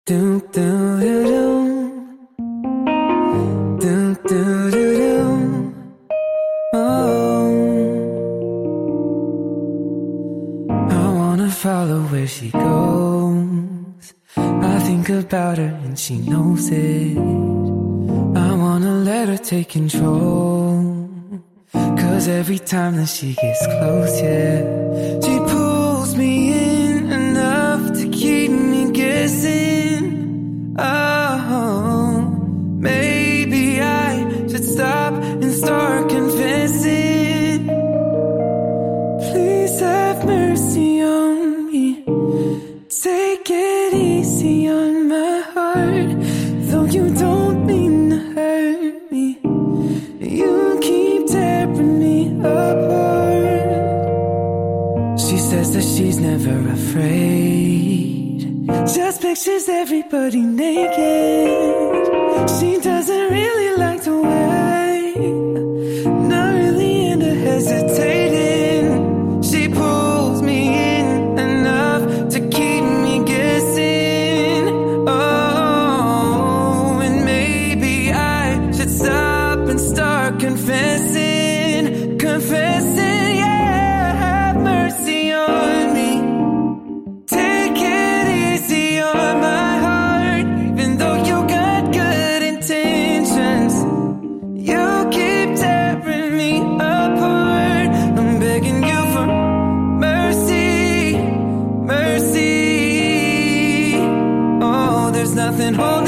Do do do do do do do do. Oh, I wanna follow where she goes. I think about her and she knows it. I wanna let her take control, 'cause every time that she gets close, yeah, she pulls me in enough to keep me guessing. Oh, maybe I should stop and start confessing. Please have mercy on me. Take it easy on my heart. Though you don't mean to hurt me, you keep tearing me apart. She says that she's never afraid, just pictures everybody naked. She doesn't really like to wait, not really into hesitating. She pulls me in enough to keep me guessing. Oh, and maybe I should stop and start confessing. Confessing, yeah, have mercy on me. Take it easy on my heart. Even though you got good intentions, you keep tearing me apart. I'm begging you for mercy, mercy. Oh, there's nothing holding